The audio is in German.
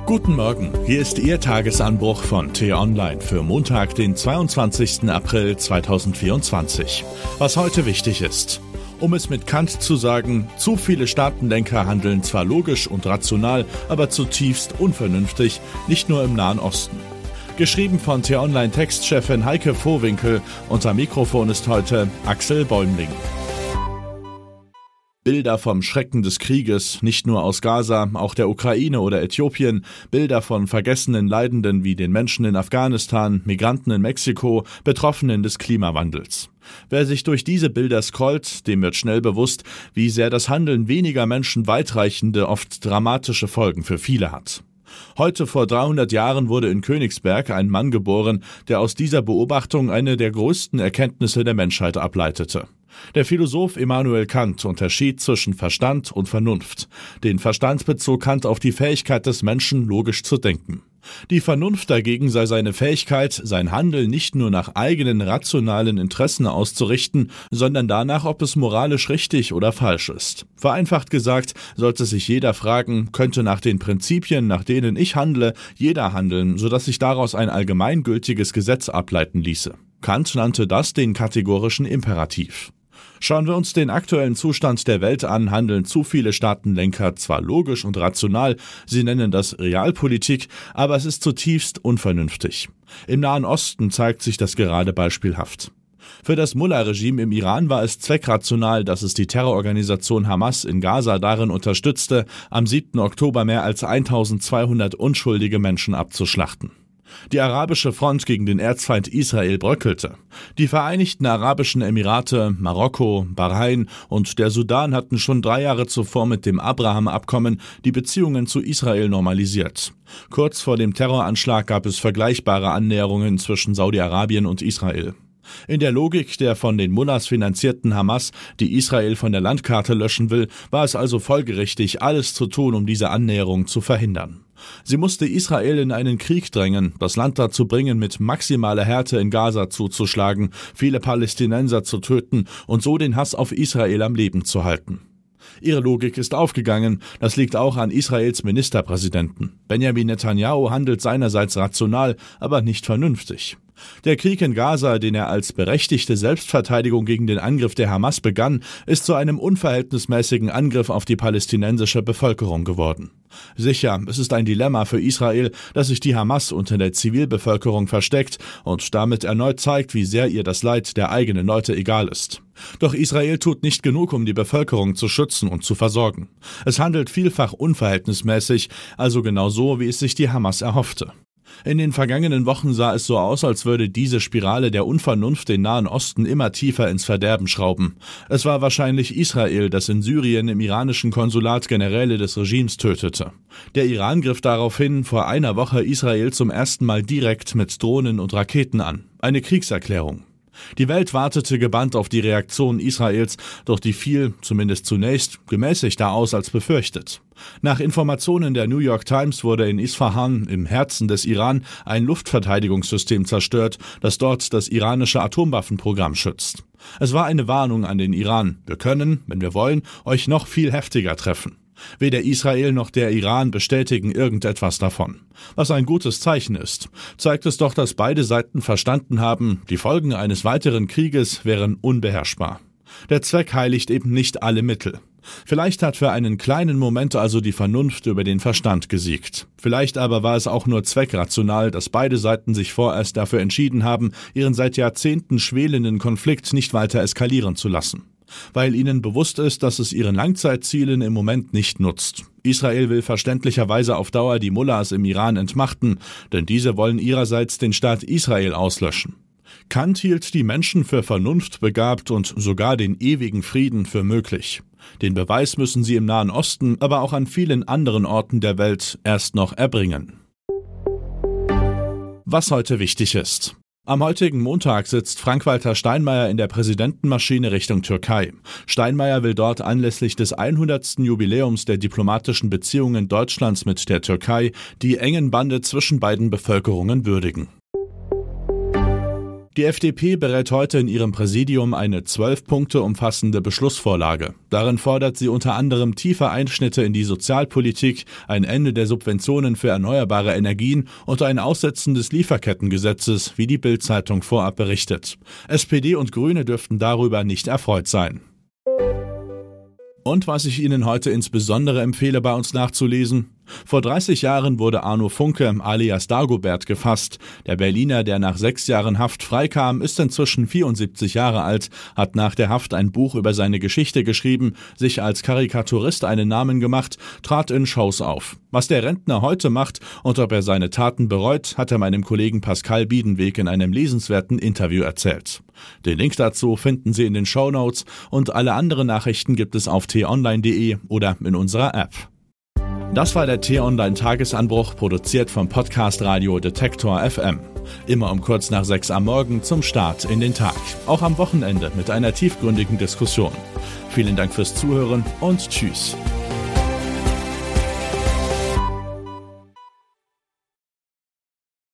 Guten Morgen, hier ist Ihr Tagesanbruch von T-Online für Montag, den 22. April 2024. Was heute wichtig ist. Um es mit Kant zu sagen, zu viele Staatenlenker handeln zwar logisch und rational, aber zutiefst unvernünftig, nicht nur im Nahen Osten. Geschrieben von T-Online-Textchefin Heike Vohwinkel, unser Mikrofon ist heute Axel Bäumling. Bilder vom Schrecken des Krieges, nicht nur aus Gaza, auch der Ukraine oder Äthiopien, Bilder von vergessenen Leidenden wie den Menschen in Afghanistan, Migranten in Mexiko, Betroffenen des Klimawandels. Wer sich durch diese Bilder scrollt, dem wird schnell bewusst, wie sehr das Handeln weniger Menschen weitreichende, oft dramatische Folgen für viele hat. Heute vor 300 Jahren wurde in Königsberg ein Mann geboren, der aus dieser Beobachtung eine der größten Erkenntnisse der Menschheit ableitete. Der Philosoph Immanuel Kant unterschied zwischen Verstand und Vernunft. Den Verstand bezog Kant auf die Fähigkeit des Menschen, logisch zu denken. Die Vernunft dagegen sei seine Fähigkeit, sein Handeln nicht nur nach eigenen rationalen Interessen auszurichten, sondern danach, ob es moralisch richtig oder falsch ist. Vereinfacht gesagt, sollte sich jeder fragen, könnte nach den Prinzipien, nach denen ich handle, jeder handeln, sodass sich daraus ein allgemeingültiges Gesetz ableiten ließe. Kant nannte das den kategorischen Imperativ. Schauen wir uns den aktuellen Zustand der Welt an, handeln zu viele Staatenlenker zwar logisch und rational, sie nennen das Realpolitik, aber es ist zutiefst unvernünftig. Im Nahen Osten zeigt sich das gerade beispielhaft. Für das Mullah-Regime im Iran war es zweckrational, dass es die Terrororganisation Hamas in Gaza darin unterstützte, am 7. Oktober mehr als 1200 unschuldige Menschen abzuschlachten. Die arabische Front gegen den Erzfeind Israel bröckelte. Die Vereinigten Arabischen Emirate, Marokko, Bahrain und der Sudan hatten schon 3 Jahre zuvor mit dem Abraham-Abkommen die Beziehungen zu Israel normalisiert. Kurz vor dem Terroranschlag gab es vergleichbare Annäherungen zwischen Saudi-Arabien und Israel. In der Logik der von den Mullahs finanzierten Hamas, die Israel von der Landkarte löschen will, war es also folgerichtig, alles zu tun, um diese Annäherung zu verhindern. Sie musste Israel in einen Krieg drängen, das Land dazu bringen, mit maximaler Härte in Gaza zuzuschlagen, viele Palästinenser zu töten und so den Hass auf Israel am Leben zu halten. Ihre Logik ist aufgegangen, das liegt auch an Israels Ministerpräsidenten. Benjamin Netanyahu handelt seinerseits rational, aber nicht vernünftig. Der Krieg in Gaza, den er als berechtigte Selbstverteidigung gegen den Angriff der Hamas begann, ist zu einem unverhältnismäßigen Angriff auf die palästinensische Bevölkerung geworden. Sicher, es ist ein Dilemma für Israel, dass sich die Hamas unter der Zivilbevölkerung versteckt und damit erneut zeigt, wie sehr ihr das Leid der eigenen Leute egal ist. Doch Israel tut nicht genug, um die Bevölkerung zu schützen und zu versorgen. Es handelt vielfach unverhältnismäßig, also genau so, wie es sich die Hamas erhoffte. In den vergangenen Wochen sah es so aus, als würde diese Spirale der Unvernunft den Nahen Osten immer tiefer ins Verderben schrauben. Es war wahrscheinlich Israel, das in Syrien im iranischen Konsulat Generäle des Regimes tötete. Der Iran griff daraufhin vor einer Woche Israel zum ersten Mal direkt mit Drohnen und Raketen an. Eine Kriegserklärung. Die Welt wartete gebannt auf die Reaktion Israels, doch die fiel, zumindest zunächst, gemäßigter aus als befürchtet. Nach Informationen der New York Times wurde in Isfahan, im Herzen des Iran, ein Luftverteidigungssystem zerstört, das dort das iranische Atomwaffenprogramm schützt. Es war eine Warnung an den Iran: Wir können, wenn wir wollen, euch noch viel heftiger treffen. Weder Israel noch der Iran bestätigen irgendetwas davon. Was ein gutes Zeichen ist, zeigt es doch, dass beide Seiten verstanden haben, die Folgen eines weiteren Krieges wären unbeherrschbar. Der Zweck heiligt eben nicht alle Mittel. Vielleicht hat für einen kleinen Moment also die Vernunft über den Verstand gesiegt. Vielleicht aber war es auch nur zweckrational, dass beide Seiten sich vorerst dafür entschieden haben, ihren seit Jahrzehnten schwelenden Konflikt nicht weiter eskalieren zu lassen. Weil ihnen bewusst ist, dass es ihren Langzeitzielen im Moment nicht nutzt. Israel will verständlicherweise auf Dauer die Mullahs im Iran entmachten, denn diese wollen ihrerseits den Staat Israel auslöschen. Kant hielt die Menschen für vernunftbegabt und sogar den ewigen Frieden für möglich. Den Beweis müssen sie im Nahen Osten, aber auch an vielen anderen Orten der Welt erst noch erbringen. Was heute wichtig ist. Am heutigen Montag sitzt Frank-Walter Steinmeier in der Präsidentenmaschine Richtung Türkei. Steinmeier will dort anlässlich des 100. Jubiläums der diplomatischen Beziehungen Deutschlands mit der Türkei die engen Bande zwischen beiden Bevölkerungen würdigen. Die FDP berät heute in ihrem Präsidium eine 12 Punkte umfassende Beschlussvorlage. Darin fordert sie unter anderem tiefe Einschnitte in die Sozialpolitik, ein Ende der Subventionen für erneuerbare Energien und ein Aussetzen des Lieferkettengesetzes, wie die Bild-Zeitung vorab berichtet. SPD und Grüne dürften darüber nicht erfreut sein. Und was ich Ihnen heute insbesondere empfehle, bei uns nachzulesen: Vor 30 Jahren wurde Arno Funke alias Dagobert gefasst. Der Berliner, der nach 6 Jahren Haft freikam, ist inzwischen 74 Jahre alt, hat nach der Haft ein Buch über seine Geschichte geschrieben, sich als Karikaturist einen Namen gemacht, trat in Shows auf. Was der Rentner heute macht und ob er seine Taten bereut, hat er meinem Kollegen Pascal Biedenweg in einem lesenswerten Interview erzählt. Den Link dazu finden Sie in den Shownotes und alle anderen Nachrichten gibt es auf t-online.de oder in unserer App. Das war der T-Online-Tagesanbruch, produziert vom Podcast Radio Detektor FM. Immer um kurz nach 6 am Morgen zum Start in den Tag. Auch am Wochenende mit einer tiefgründigen Diskussion. Vielen Dank fürs Zuhören und tschüss.